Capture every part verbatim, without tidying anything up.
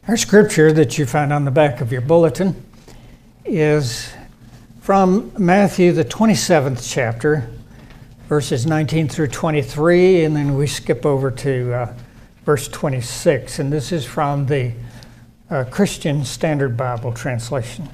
Our scripture that you find on the back of your bulletin is from Matthew, the twenty-seventh chapter, verses nineteen through twenty-three, and then we skip over to uh, verse twenty-six. And this is from the uh, Christian Standard Bible translation.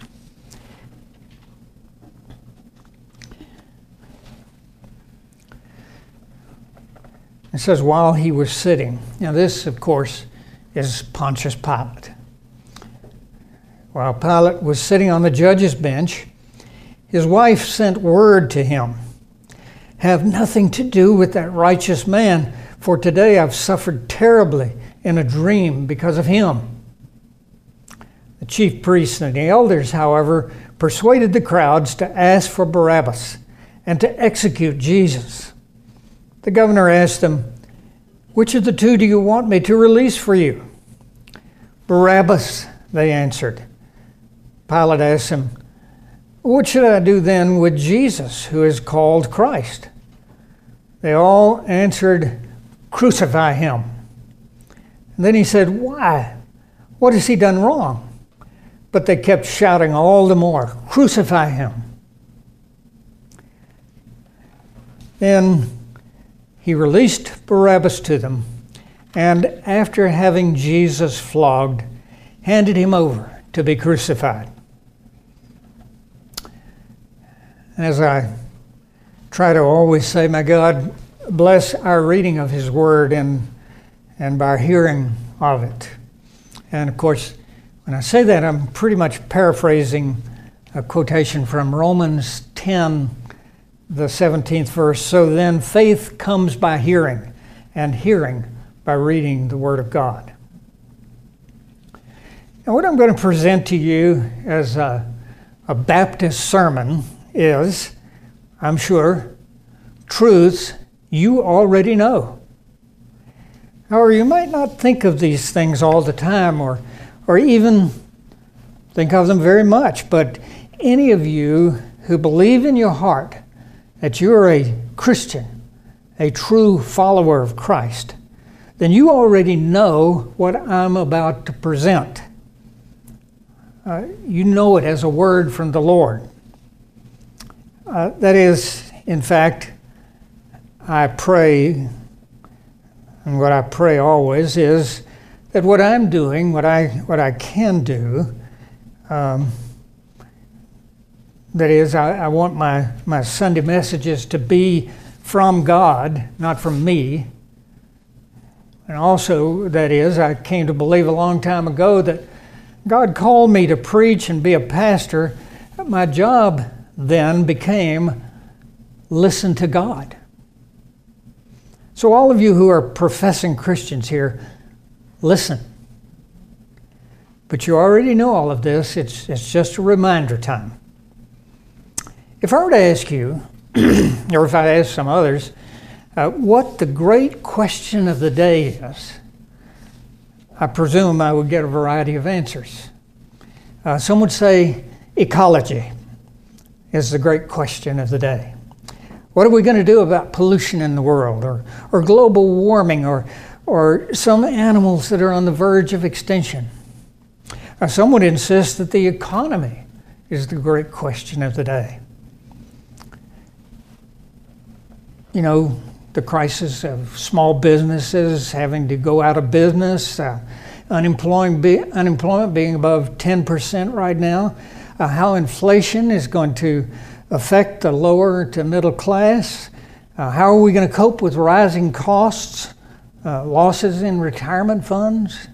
It says, while he was sitting. Now this, of course, is Pontius Pilate. While Pilate was sitting on the judge's bench, his wife sent word to him, "Have nothing to do with that righteous man, for today I've suffered terribly in a dream because of him." The chief priests and the elders, however, persuaded the crowds to ask for Barabbas and to execute Jesus. The governor asked them, "Which of the two do you want me to release for you?" "Barabbas," they answered. Pilate asked him, "What should I do then with Jesus, who is called Christ?" They all answered, "Crucify him." And then he said, "Why? What has he done wrong?" But they kept shouting all the more, "Crucify him." Then he released Barabbas to them, and after having Jesus flogged, handed him over to be crucified. As I try to always say, may God bless our reading of his word and, and by hearing of it. And of course, when I say that, I'm pretty much paraphrasing a quotation from Romans ten, the seventeenth verse. "So then faith comes by hearing, and hearing by reading the Word of God." Now what I'm going to present to you as a, a Baptist sermon is, I'm sure, truths you already know. However, you might not think of these things all the time or, or even think of them very much, but any of you who believe in your heart that you're a Christian, a true follower of Christ, then you already know what I'm about to present. Uh, you know it as a word from the Lord. Uh, that is, in fact, I pray, and what I pray always is that what I'm doing, what I what I can do, um, that is, I, I want my, my Sunday messages to be from God, not from me. And also, that is, I came to believe a long time ago that God called me to preach and be a pastor. My job then became listen to God. So all of you who are professing Christians here, listen. But you already know all of this. It's, it's just a reminder time. If I were to ask you, or if I ask some others, uh, what the great question of the day is, I presume I would get a variety of answers. Uh, some would say ecology is the great question of the day. What are we going to do about pollution in the world, or, or global warming, or, or some animals that are on the verge of extinction? Uh, some would insist that the economy is the great question of the day. You know, the crisis of small businesses having to go out of business, uh, unemployment, be, unemployment being above ten percent right now, uh, how inflation is going to affect the lower to middle class, uh, how are we going to cope with rising costs, uh, losses in retirement funds.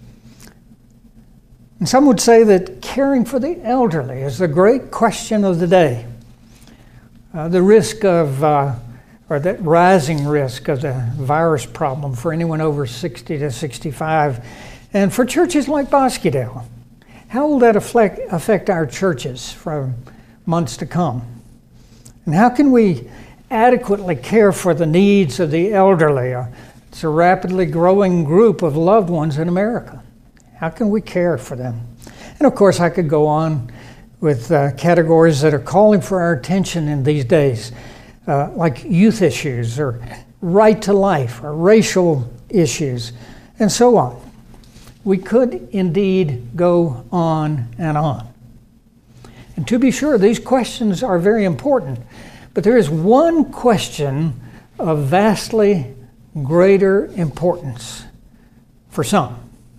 And some would say that caring for the elderly is the great question of the day. Uh, the risk of uh, or that rising risk of the virus problem for anyone over sixty to sixty-five. And for churches like Bosquedale, how will that affect, affect our churches for months to come? And how can we adequately care for the needs of the elderly? It's a rapidly growing group of loved ones in America. How can we care for them? And of course, I could go on with uh, categories that are calling for our attention in these days. Uh, like youth issues, or right to life, or racial issues, and so on. we could indeed go on and on. And to be sure, these questions are very important, but there is one question of vastly greater importance for some.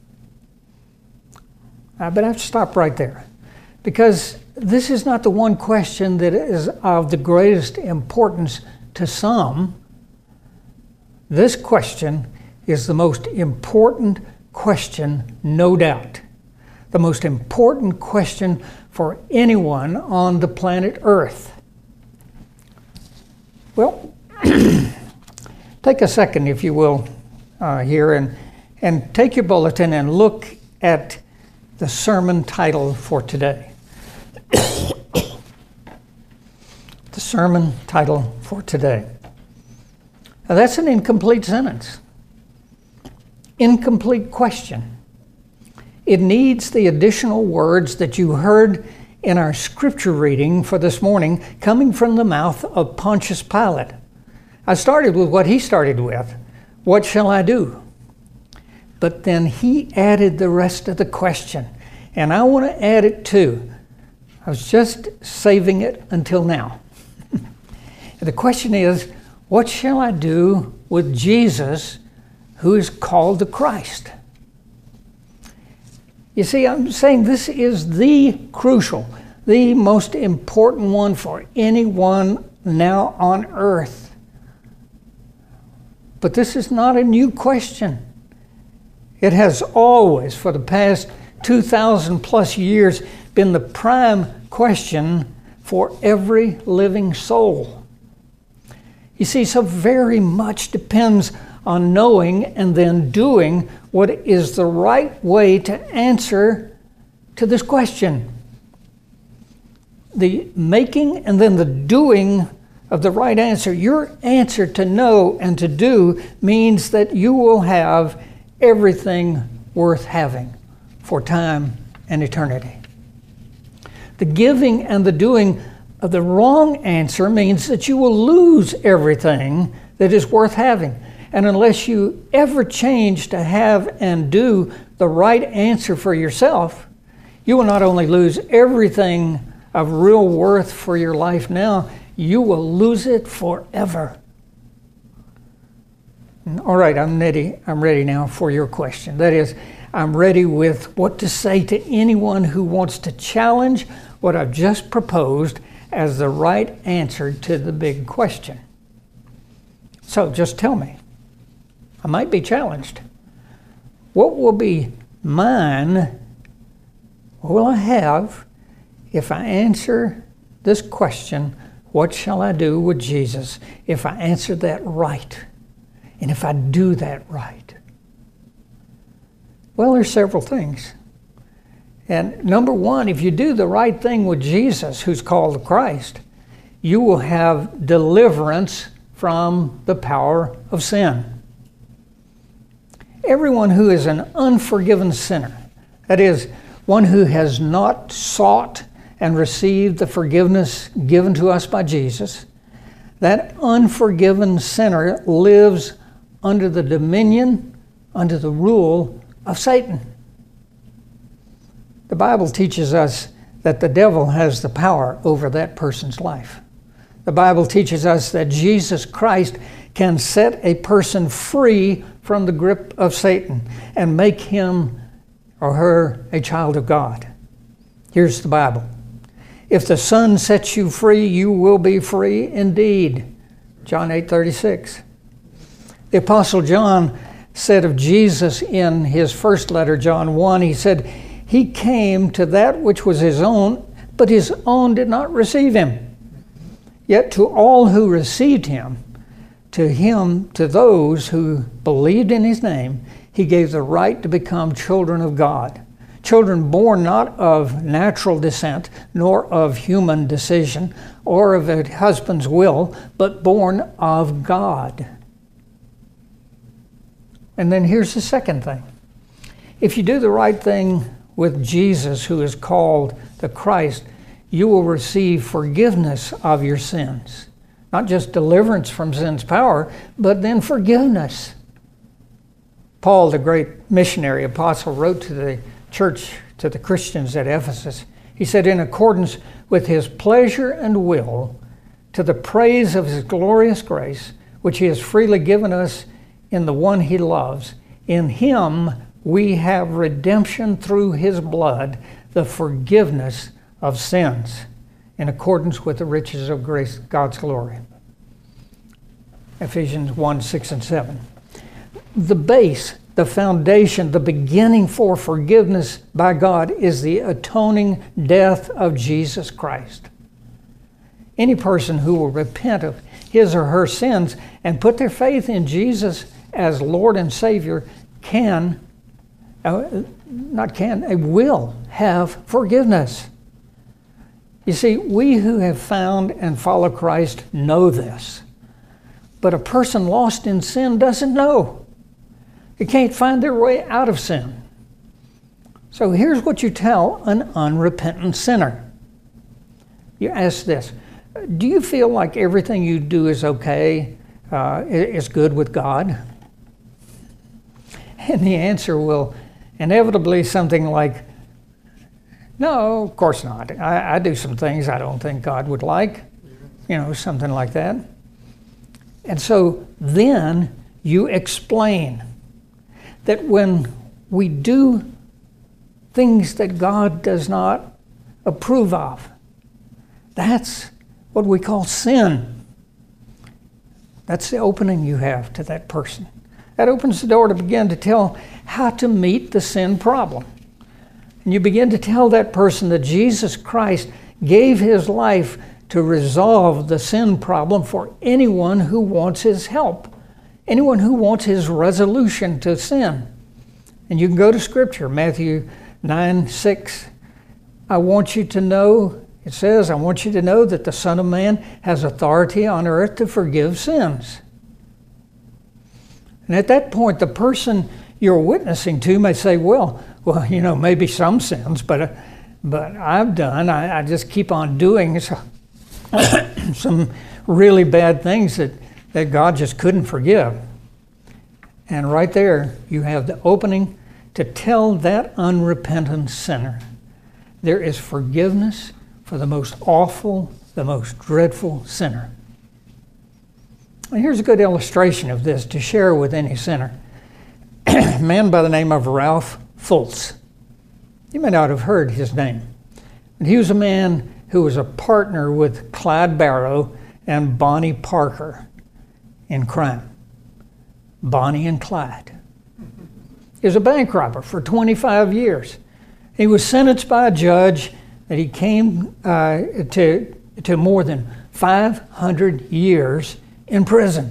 Uh, but I have to stop right there, because this is not the one question that is of the greatest importance to some. This question is the most important question, no doubt. The most important question for anyone on the planet Earth. Well, take a second, if you will, uh, here, and, and take your bulletin and look at the sermon title for today. The sermon title for today. Now, that's an incomplete sentence. Incomplete question. It needs the additional words that you heard in our scripture reading for this morning coming from the mouth of Pontius Pilate. I started with what he started with. What shall I do? But then he added the rest of the question. And I want to add it too. I was just saving it until now. The question is, what shall I do with Jesus, who is called the Christ? You see, I'm saying this is the crucial, the most important one for anyone now on earth. But this is not a new question. It has always, for the past two thousand plus years, been the prime question for every living soul. You see, so very much depends on knowing and then doing what is the right way to answer to this question. The making and then the doing of the right answer. Your answer to know and to do means that you will have everything worth having for time and eternity. The giving and the doing of the wrong answer means that you will lose everything that is worth having. And unless you ever change to have and do the right answer for yourself, you will not only lose everything of real worth for your life now, you will lose it forever. All right, I'm ready. I'm ready now for your question. That is, I'm ready with what to say to anyone who wants to challenge what I've just proposed as the right answer to the big question. So just tell me. I might be challenged. What will be mine, what will I have if I answer this question, what shall I do with Jesus, if I answer that right, and if I do that right? Well, there's several things. And number one, if you do the right thing with Jesus, who's called the Christ, you will have deliverance from the power of sin. Everyone who is an unforgiven sinner, that is, one who has not sought and received the forgiveness given to us by Jesus, that unforgiven sinner lives under the dominion, under the rule of Satan. The Bible teaches us that the devil has the power over that person's life. The Bible teaches us that Jesus Christ can set a person free from the grip of Satan and make him or her a child of God. Here's the Bible. If the Son sets you free, you will be free indeed. John eight thirty-six. The Apostle John said of Jesus in his first letter, John one, he said, "He came to that which was his own, but his own did not receive him. Yet to all who received him, to him, to those who believed in his name, he gave the right to become children of God. Children born not of natural descent, nor of human decision, or of a husband's will, but born of God." And then here's the second thing. If you do the right thing with Jesus, who is called the Christ, you will receive forgiveness of your sins. Not just deliverance from sin's power, but then forgiveness. Paul, the great missionary apostle, wrote to the church, to the Christians at Ephesus. He said, in accordance with his pleasure and will, to the praise of his glorious grace, which he has freely given us in the one he loves, in him we have redemption through his blood, the forgiveness of sins, in accordance with the riches of grace, God's glory. Ephesians one, six, and seven. The base, the foundation, the beginning for forgiveness by God is the atoning death of Jesus Christ. Any person who will repent of his or her sins and put their faith in Jesus as Lord and Savior can, uh, not can, they will have forgiveness. You see, we who have found and follow Christ know this. But a person lost in sin doesn't know. They can't find their way out of sin. So here's what you tell an unrepentant sinner. You ask this, do you feel like everything you do is okay, uh, is good with God? And the answer will inevitably something like, no, of course not. I, I do some things I don't think God would like, you know, something like that. And so then you explain that when we do things that God does not approve of, that's what we call sin. That's the opening you have to that person. That opens the door to begin to tell how to meet the sin problem. And you begin to tell that person that Jesus Christ gave his life to resolve the sin problem for anyone who wants his help, anyone who wants his resolution to sin. And you can go to Scripture, Matthew nine, six. I want you to know, it says, I want you to know that the Son of Man has authority on earth to forgive sins. And at that point, the person you're witnessing to may say, well, well, you know, maybe some sins, but uh, but I've done, I, I just keep on doing so, some really bad things that, that God just couldn't forgive. And right there, you have the opening to tell that unrepentant sinner there is forgiveness for the most awful, the most dreadful sinner. And here's a good illustration of this to share with any sinner. A man by the name of Ralph Fultz. You may not have heard his name. But he was a man who was a partner with Clyde Barrow and Bonnie Parker in crime. Bonnie and Clyde. He was a bank robber for twenty-five years. He was sentenced by a judge that he came uh, to, to more than five hundred years in prison.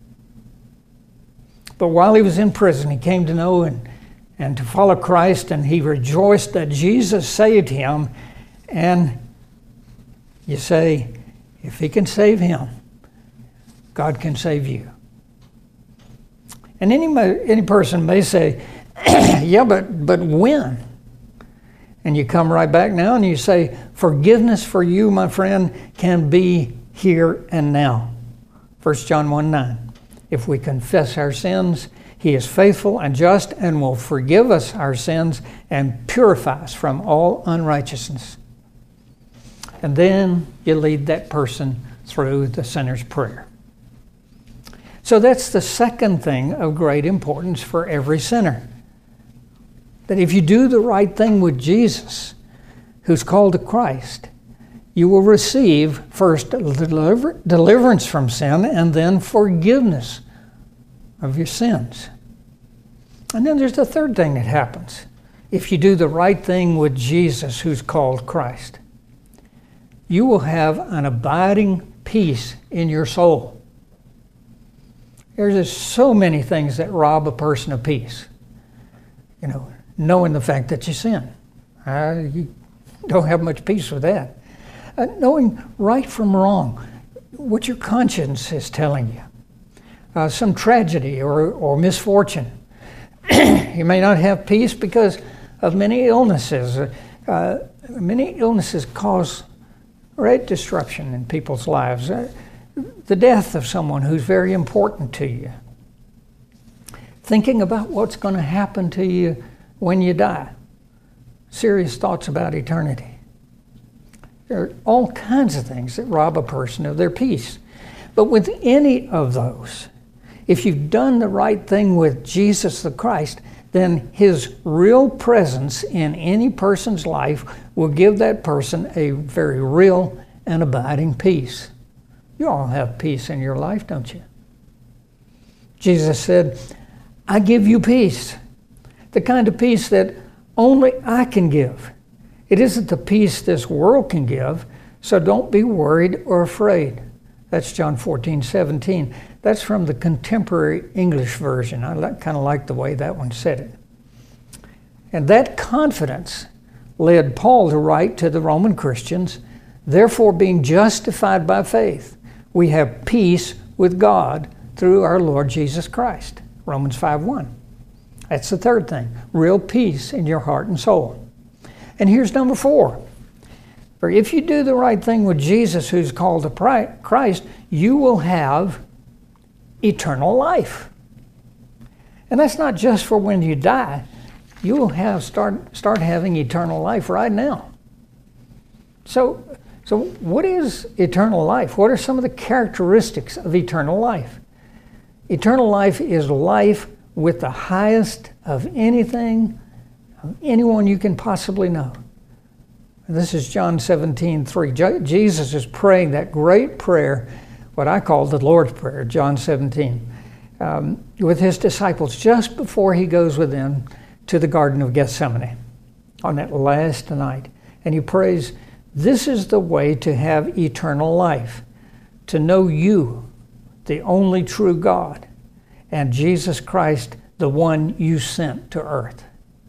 But while he was in prison, he came to know and, and to follow Christ, and he rejoiced that Jesus saved him. And you say, if he can save him, God can save you. And any any person may say, yeah, but, but when? And you come right back now and you say, forgiveness for you, my friend, can be here and now. First John one nine. If we confess our sins, he is faithful and just and will forgive us our sins and purify us from all unrighteousness. And then you lead that person through the sinner's prayer. So that's the second thing of great importance for every sinner. That if you do the right thing with Jesus, who's called to Christ, you will receive first deliver, deliverance from sin and then forgiveness of your sins. And then there's the third thing that happens. If you do the right thing with Jesus, who's called Christ, you will have an abiding peace in your soul. There's just so many things that rob a person of peace. You know, knowing the fact that you sin. Uh, you don't have much peace with that. Uh, knowing right from wrong, what your conscience is telling you. Uh, some tragedy or, or misfortune. You may not have peace because of many illnesses. Uh, many illnesses cause great disruption in people's lives. Uh, the death of someone who's very important to you. thinking about what's going to happen to you when you die. Serious thoughts about eternity. There are all kinds of things that rob a person of their peace. But with any of those, if you've done the right thing with Jesus the Christ, then his real presence in any person's life will give that person a very real and abiding peace. You all have peace in your life, don't you? Jesus said, I give you peace, the kind of peace that only I can give. It isn't the peace this world can give, so don't be worried or afraid. That's John fourteen seventeen. That's from the Contemporary English Version. I like, kind of like the way that one said it. And that confidence led Paul to write to the Roman Christians, therefore being justified by faith, we have peace with God through our Lord Jesus Christ. Romans five one. That's the third thing, real peace in your heart and soul. And here's number four. For if you do the right thing with Jesus, who's called the Christ, you will have eternal life. And that's not just for when you die. You will have start start having eternal life right now. So, so what is eternal life? What are some of the characteristics of eternal life? Eternal life is life with the highest of anything, of anyone you can possibly know. This is John seventeen three. Jesus is praying that great prayer, what I call the Lord's Prayer, John seventeen, um, with his disciples just before he goes with them to the Garden of Gethsemane on that last night. And he prays, this is the way to have eternal life, to know you, the only true God, and Jesus Christ, the one you sent to earth.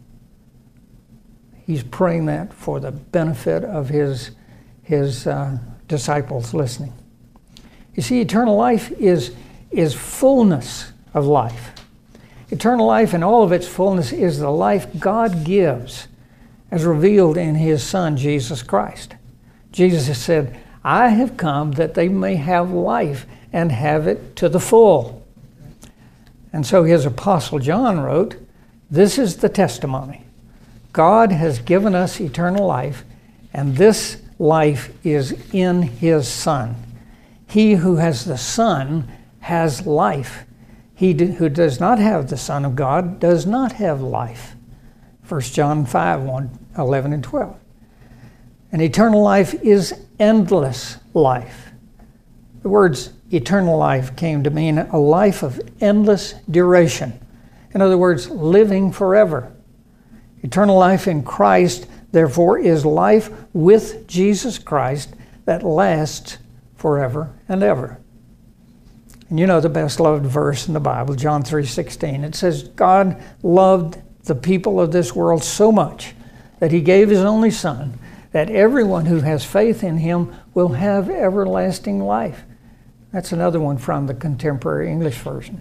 He's praying that for the benefit of his, his uh, disciples listening. You see, eternal life is, is fullness of life. Eternal life in all of its fullness is the life God gives as revealed in his Son, Jesus Christ. Jesus has said, I have come that they may have life and have it to the full. And so his apostle John wrote, this is the testimony. God has given us eternal life, and this life is in his Son. He who has the Son has life. He who does not have the Son of God does not have life. First John five, one, eleven and twelve. And eternal life is endless life. The words eternal life came to mean a life of endless duration. In other words, living forever. Eternal life in Christ, therefore, is life with Jesus Christ that lasts forever and ever. And you know the best loved verse in the Bible, John three sixteen. It says, God loved the people of this world so much that he gave his only Son, that everyone who has faith in him will have everlasting life. That's another one from the Contemporary English Version.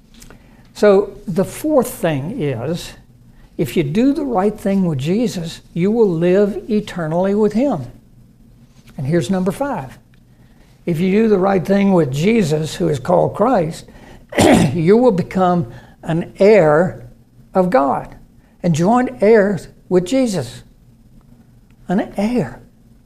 So the fourth thing is, if you do the right thing with Jesus, you will live eternally with him. And here's number five. If you do the right thing with Jesus, who is called Christ, you will become an heir of God and joint heirs with Jesus. An heir.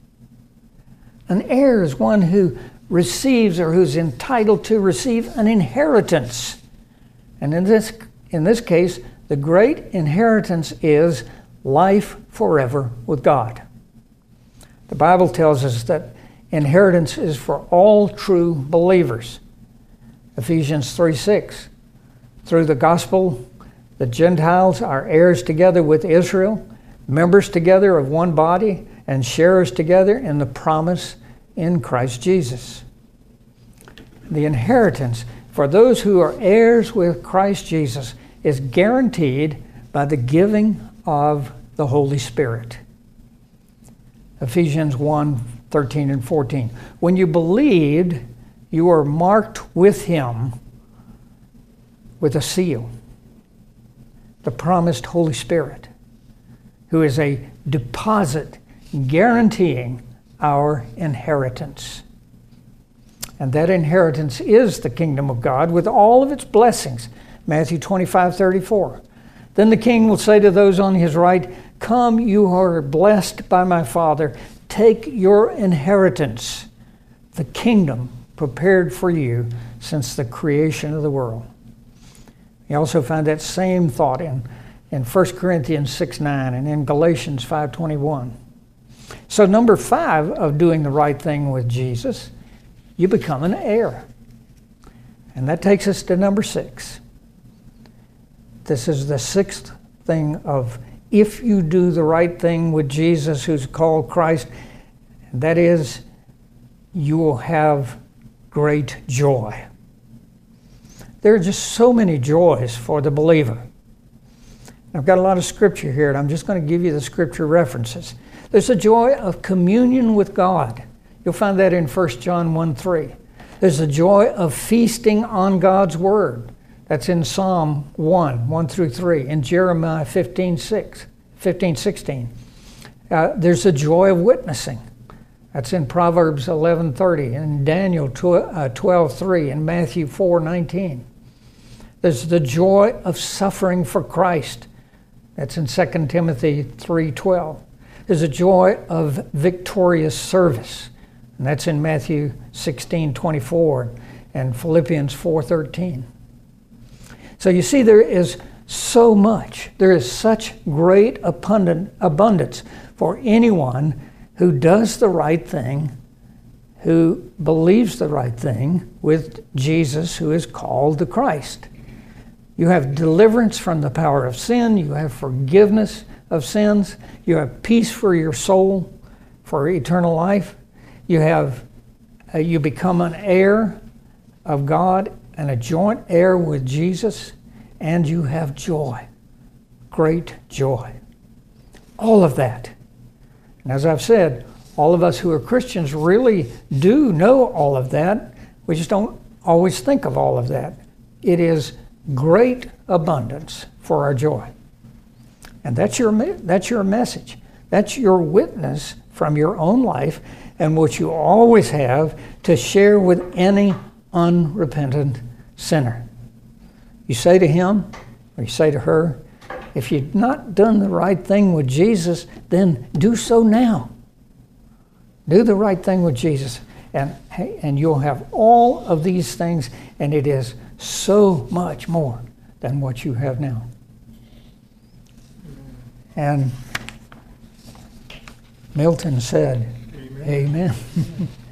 An heir is one who receives or who's entitled to receive an inheritance. And in this, in this case, the great inheritance is life forever with God. The Bible tells us that inheritance is for all true believers. Ephesians three six. Through the gospel, the Gentiles are heirs together with Israel, members together of one body, and sharers together in the promise in Christ Jesus. The inheritance for those who are heirs with Christ Jesus is guaranteed by the giving of the Holy Spirit. Ephesians one thirteen and fourteen. When you believed, you were marked with him with a seal, the promised Holy Spirit, who is a deposit guaranteeing our inheritance. And that inheritance is the kingdom of God with all of its blessings Matthew twenty-five thirty-four. Then the king will say to those on his right, "Come, you who are blessed by my Father, take your inheritance, the kingdom prepared for you since the creation of the world." You also find that same thought in, in First Corinthians six nine and in Galatians five twenty-one. So number five of doing the right thing with Jesus, you become an heir. And that takes us to number six. This is the sixth thing of if you do the right thing with Jesus, who's called Christ, that is, you will have great joy. There are just so many joys for the believer. I've got a lot of scripture here, and I'm just going to give you the scripture references. There's a joy of communion with God. You'll find that in First John one three. There's a joy of feasting on God's Word. That's in Psalm one, one through three, in Jeremiah fifteen six, fifteen sixteen. Uh, there's a joy of witnessing. That's in Proverbs eleven thirty, and Daniel twelve three, and Matthew four nineteen. There's the joy of suffering for Christ. That's in Second Timothy three twelve. There's a joy of victorious service. And that's in Matthew sixteen twenty-four and Philippians four thirteen. So you see, there is so much. There is such great abundant, abundance for anyone who does the right thing, who believes the right thing with Jesus, who is called the Christ. You have deliverance from the power of sin. You have forgiveness of sins. You have peace for your soul, for eternal life. You have, uh, you become an heir of God and a joint heir with Jesus, and you have joy, great joy. All of that. And as I've said, all of us who are Christians really do know all of that. We just don't always think of all of that. It is great abundance for our joy. And that's your, that's your message. That's your witness from your own life and what you always have to share with any unrepentant sinner. You say to him, or you say to her, if you've not done the right thing with Jesus, then do so now. Do the right thing with Jesus, and, and you'll have all of these things, and it is so much more than what you have now. And Milton said, Amen. Amen.